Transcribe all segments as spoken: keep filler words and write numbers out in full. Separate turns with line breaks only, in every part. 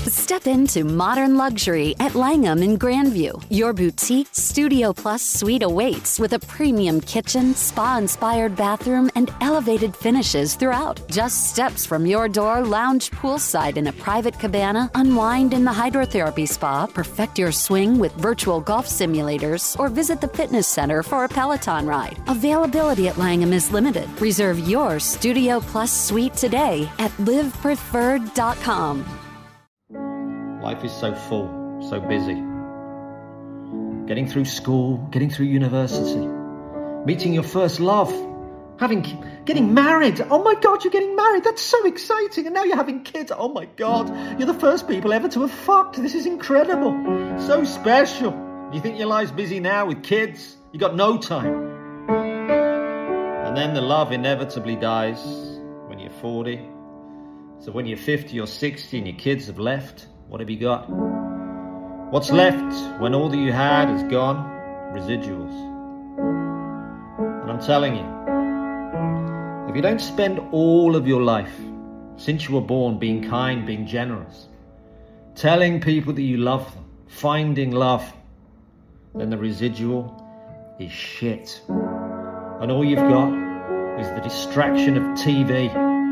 Step into modern luxury at Langham in Grandview. Your boutique Studio Plus suite awaits with a premium kitchen, spa-inspired bathroom, and elevated finishes throughout. Just steps from your door, lounge poolside in a private cabana, unwind in the hydrotherapy spa, perfect your swing with virtual golf simulators, or visit the fitness center for a Peloton ride. Availability at Langham is limited. Reserve your Studio Plus suite today at live preferred dot com.
Life is so full, so busy. Getting through school, getting through university, meeting your first love, having, getting married. Oh my God, you're getting married. That's so exciting. And now you're having kids. Oh my God, you're the first people ever to have fucked. This is incredible. So special. You think your life's busy now with kids? You got no time. And then the love inevitably dies when you're forty. So when you're fifty or sixty and your kids have left, what have you got? What's left when all that you had is gone? Residuals. And I'm telling you, if you don't spend all of your life since you were born being kind, being generous, telling people that you love them, finding love, then the residual is shit. And all you've got is the distraction of T V.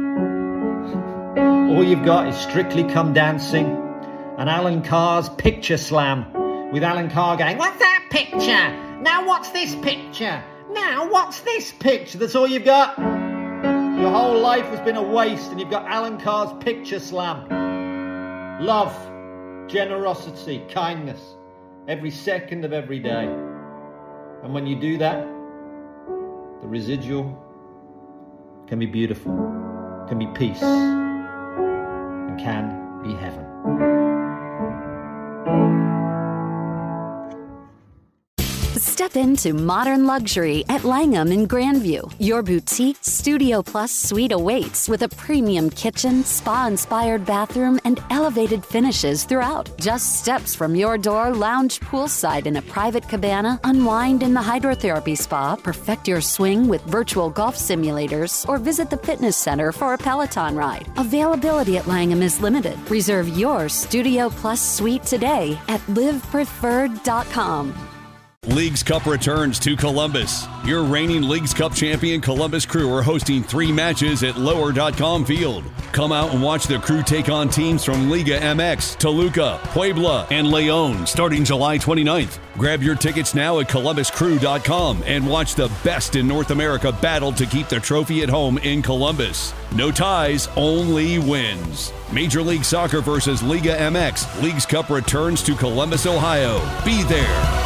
All you've got is Strictly Come Dancing and Alan Carr's Picture Slam, with Alan Carr going, "What's that picture? Now what's this picture? Now what's this picture?" That's all you've got. Your whole life has been a waste and you've got Alan Carr's Picture Slam. Love, generosity, kindness, every second of every day. And when you do that, the residual can be beautiful, can be peace, and can be heaven.
Step into modern luxury at Langham in Grandview. Your boutique Studio Plus suite awaits with a premium kitchen, spa-inspired bathroom, and elevated finishes throughout. Just steps from your door, lounge poolside in a private cabana, unwind in the hydrotherapy spa, perfect your swing with virtual golf simulators, or visit the fitness center for a Peloton ride. Availability at Langham is limited. Reserve your Studio Plus suite today at live preferred dot com.
Leagues Cup returns to Columbus. Your reigning Leagues Cup champion Columbus Crew are hosting three matches at lower dot com Field. Come out and watch the Crew take on teams from Liga M X, Toluca, Puebla, and León starting July twenty-ninth. Grab your tickets now at columbus crew dot com and watch the best in North America battle to keep the trophy at home in Columbus. No ties, only wins. Major League Soccer versus Liga M X. Leagues Cup returns to Columbus, Ohio. Be there.